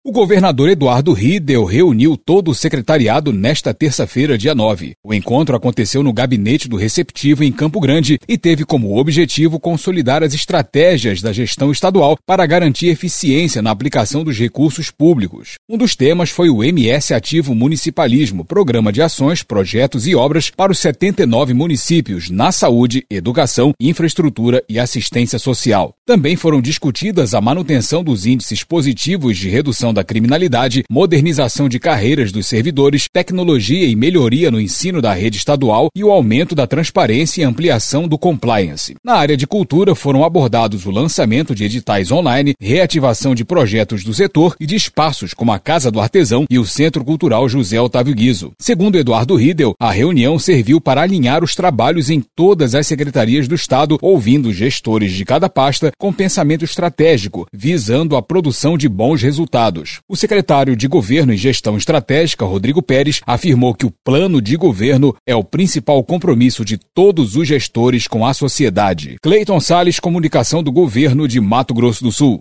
O governador Eduardo Riedel reuniu todo o secretariado nesta terça-feira, dia 9. O encontro aconteceu no gabinete do receptivo em Campo Grande e teve como objetivo consolidar as estratégias da gestão estadual para garantir eficiência na aplicação dos recursos públicos. Um dos temas foi o MS Ativo Municipalismo, programa de ações, projetos e obras para os 79 municípios na saúde, educação, infraestrutura e assistência social. Também foram discutidas a manutenção dos índices positivos de redução da criminalidade, modernização de carreiras dos servidores, tecnologia e melhoria no ensino da rede estadual e o aumento da transparência e ampliação do compliance. Na área de cultura foram abordados o lançamento de editais online, reativação de projetos do setor e de espaços como a Casa do Artesão e o Centro Cultural José Otávio Guizzo. Segundo Eduardo Riedel, a reunião serviu para alinhar os trabalhos em todas as secretarias do Estado, ouvindo gestores de cada pasta com pensamento estratégico, visando a produção de bons resultados. O secretário de Governo e Gestão Estratégica, Rodrigo Pérez, afirmou que o plano de governo é o principal compromisso de todos os gestores com a sociedade. Cleiton Salles, Comunicação do Governo de Mato Grosso do Sul.